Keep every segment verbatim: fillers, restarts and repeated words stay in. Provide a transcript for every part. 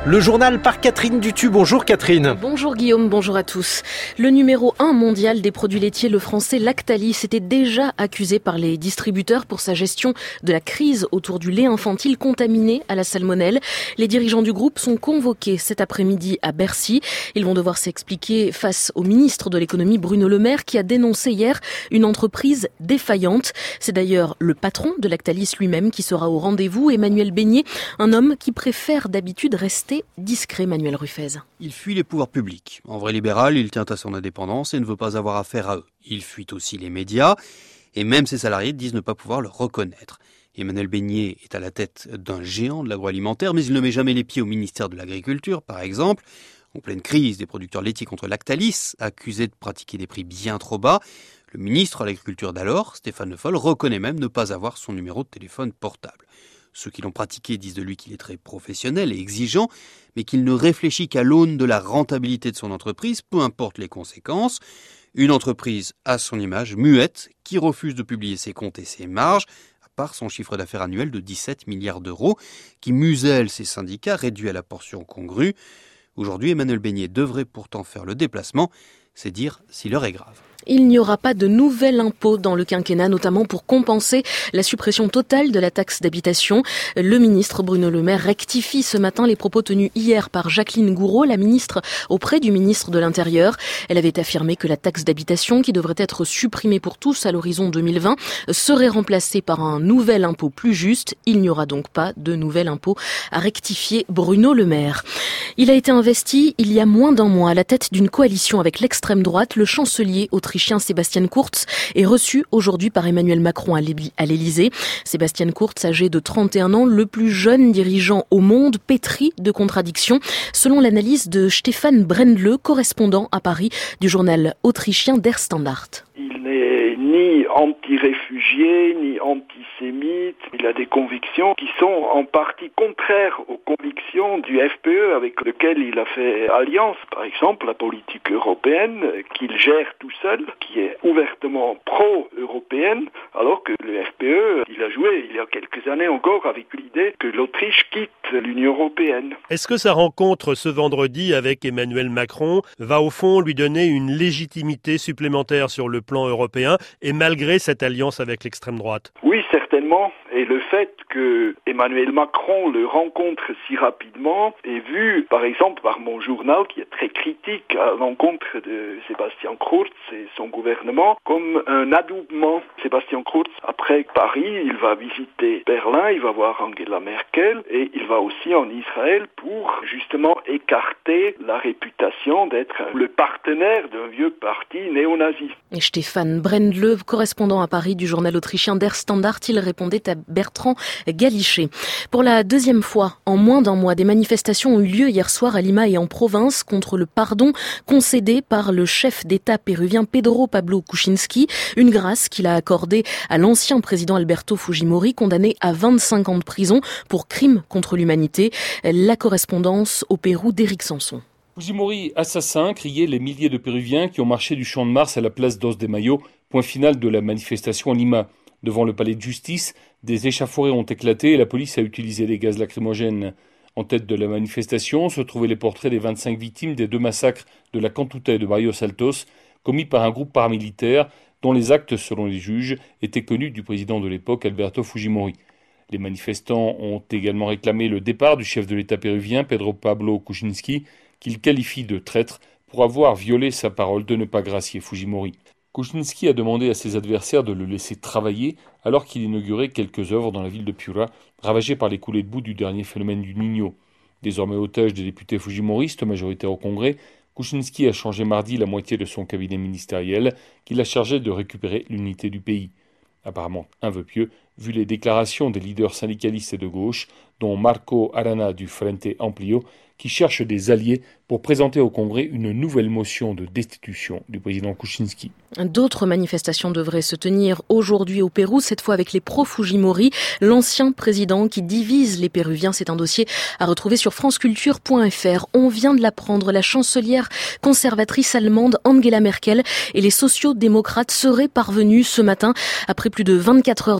Le journal par Catherine Dutu. Bonjour Catherine. Bonjour Guillaume, bonjour à tous. Le numéro un mondial des produits laitiers, le français Lactalis, était déjà accusé par les distributeurs pour sa gestion de la crise autour du lait infantile contaminé à la salmonelle. Les dirigeants du groupe sont convoqués cet après-midi à Bercy. Ils vont devoir s'expliquer face au ministre de l'économie Bruno Le Maire qui a dénoncé hier une entreprise défaillante. C'est d'ailleurs le patron de Lactalis lui-même qui sera au rendez-vous, Emmanuel Beignet, un homme qui préfère d'habitude rester discret. Manuel Ruffez. Il fuit les pouvoirs publics. En vrai libéral, il tient à son indépendance et ne veut pas avoir affaire à eux. Il fuit aussi les médias et même ses salariés disent ne pas pouvoir le reconnaître. Emmanuel Beignet est à la tête d'un géant de l'agroalimentaire, mais il ne met jamais les pieds au ministère de l'Agriculture, par exemple. En pleine crise des producteurs laitiers contre Lactalis, accusé de pratiquer des prix bien trop bas, le ministre de l'Agriculture d'alors, Stéphane Le Foll, reconnaît même ne pas avoir son numéro de téléphone portable. Ceux qui l'ont pratiqué disent de lui qu'il est très professionnel et exigeant, mais qu'il ne réfléchit qu'à l'aune de la rentabilité de son entreprise, peu importe les conséquences. Une entreprise à son image, muette, qui refuse de publier ses comptes et ses marges, à part son chiffre d'affaires annuel de dix-sept milliards d'euros, qui muselle ses syndicats réduits à la portion congrue. Aujourd'hui, Emmanuel Beignet devrait pourtant faire le déplacement, c'est dire si l'heure est grave. Il n'y aura pas de nouvel impôt dans le quinquennat, notamment pour compenser la suppression totale de la taxe d'habitation. Le ministre Bruno Le Maire rectifie ce matin les propos tenus hier par Jacqueline Gourault, la ministre auprès du ministre de l'Intérieur. Elle avait affirmé que la taxe d'habitation, qui devrait être supprimée pour tous à l'horizon deux mille vingt, serait remplacée par un nouvel impôt plus juste. Il n'y aura donc pas de nouvel impôt, a rectifié Bruno Le Maire. Il a été investi il y a moins d'un mois à la tête d'une coalition avec l'extrême droite. Le chancelier autrichien Sebastian Kurz est reçu aujourd'hui par Emmanuel Macron à l'Élysée. Sebastian Kurz, âgé de trente et un ans, le plus jeune dirigeant au monde, pétri de contradictions, selon l'analyse de Stéphane Brendle, correspondant à Paris du journal autrichien Der Standard. Il n'est ni anti-réfugié, ni antisémite. Il a des convictions qui sont en partie contraires aux convictions du F P E avec lequel il a fait alliance. Par exemple, la politique européenne qu'il gère tout seul, qui est ouvertement pro-européenne, alors que le F P E, il a joué il y a quelques années encore avec l'idée que l'Autriche quitte l'Union européenne. Est-ce que sa rencontre ce vendredi avec Emmanuel Macron va au fond lui donner une légitimité supplémentaire sur le plan européen et malgré cette alliance avec l'extrême droite? Oui, certainement. Et le fait que Emmanuel Macron le rencontre si rapidement est vu, par exemple, par mon journal, qui est très critique à l'encontre de Sebastian Kurz et son gouvernement, comme un adoubement. Sebastian Kurz, après Paris, il va visiter Berlin, il va voir Angela Merkel et il va aussi en Israël pour justement écarter la réputation d'être le partenaire d'un vieux parti néo-nazi. Et Stéphane Brendle, correspondant à Paris du journal autrichien Der Standard, il répondait à Bertrand Galichet. Pour la deuxième fois, en moins d'un mois, des manifestations ont eu lieu hier soir à Lima et en province contre le pardon concédé par le chef d'État péruvien Pedro Pablo Kuczynski, une grâce qu'il a accordée à l'ancien président Alberto Fujimori, condamné à vingt-cinq ans de prison pour crimes contre l'humanité. La correspondance au Pérou d'Éric Sanson. Fujimori assassin, criaient les milliers de Péruviens qui ont marché du Champ de Mars à la place Dos de Mayo, point final de la manifestation à Lima. Devant le palais de justice, des échauffourées ont éclaté et la police a utilisé des gaz lacrymogènes. En tête de la manifestation se trouvaient les portraits des vingt-cinq victimes des deux massacres de la Cantuta et de Barrios Altos, commis par un groupe paramilitaire dont les actes, selon les juges, étaient connus du président de l'époque, Alberto Fujimori. Les manifestants ont également réclamé le départ du chef de l'État péruvien, Pedro Pablo Kuczynski, qu'il qualifie de traître pour avoir violé sa parole de ne pas gracier Fujimori. Kuczynski a demandé à ses adversaires de le laisser travailler alors qu'il inaugurait quelques œuvres dans la ville de Piura, ravagée par les coulées de boue du dernier phénomène du Niño. Désormais otage des députés fujimoristes majoritaires au Congrès, Kuczynski a changé mardi la moitié de son cabinet ministériel qui l'a chargé de récupérer l'unité du pays. Apparemment un vœu pieux, vu les déclarations des leaders syndicalistes et de gauche, dont Marco Arana du Frente Amplio, qui cherche des alliés pour présenter au Congrès une nouvelle motion de destitution du président Kuczynski. D'autres manifestations devraient se tenir aujourd'hui au Pérou, cette fois avec les pro-Fujimori, l'ancien président qui divise les Péruviens. C'est un dossier à retrouver sur franceculture point f r. On vient de l'apprendre, la chancelière conservatrice allemande Angela Merkel et les sociaux-démocrates seraient parvenus ce matin, après plus de vingt-quatre heures de négociations,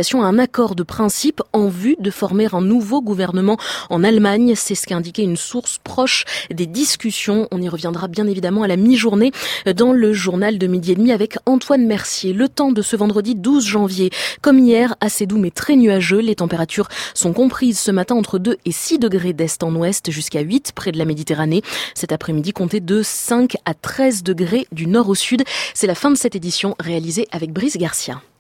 négociations à un accord de principe en vue de former un nouveau gouvernement en Allemagne. C'est ce qu'a indiqué une source proche des discussions. On y reviendra bien évidemment à la mi-journée dans le journal de midi et demi avec Antoine Mercier. Le temps de ce vendredi douze janvier. Comme hier, assez doux mais très nuageux. Les températures sont comprises ce matin entre deux et six degrés d'est en ouest jusqu'à huit près de la Méditerranée. Cet après-midi, comptez de cinq à treize degrés du nord au sud. C'est la fin de cette édition réalisée avec Brice Garcia.